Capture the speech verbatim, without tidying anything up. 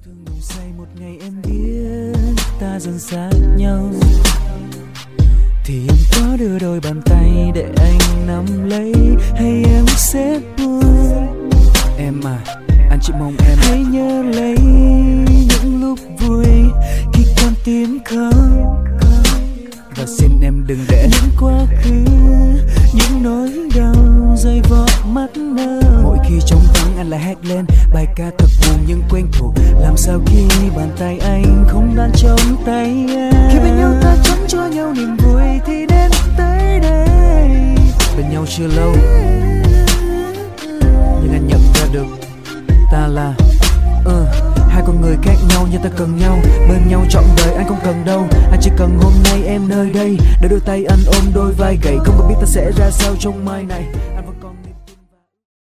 thương nồng say một ngày em biết ta dần xa nhau, thì em có đưa đôi bàn tay để anh nắm lấy, hay em sẽ buông? Em à, anh chỉ mong em hãy nhớ lấy những lúc vui khi con tim không, và xin em đừng để những quá khứ, những nỗi đau rơi vào mắt nơ. Mỗi khi trống vắng anh lại hét lên bài ca thật buồn nhưng quen thuộc. Làm sao khi bàn tay anh không đang trong tay em? Khi bên nhau ta chắn cho nhau niềm vui thì đến tới đây. Bên nhau chưa lâu nhưng anh nhận ra được ta là uh, hai con người khác nhau nhưng ta cần nhau, bên nhau trọn đời anh không cần đâu. Anh chỉ cần hôm nay em nơi đây để đôi tay anh ôm đôi vai gầy, không có biết ta sẽ ra sao trong mai này.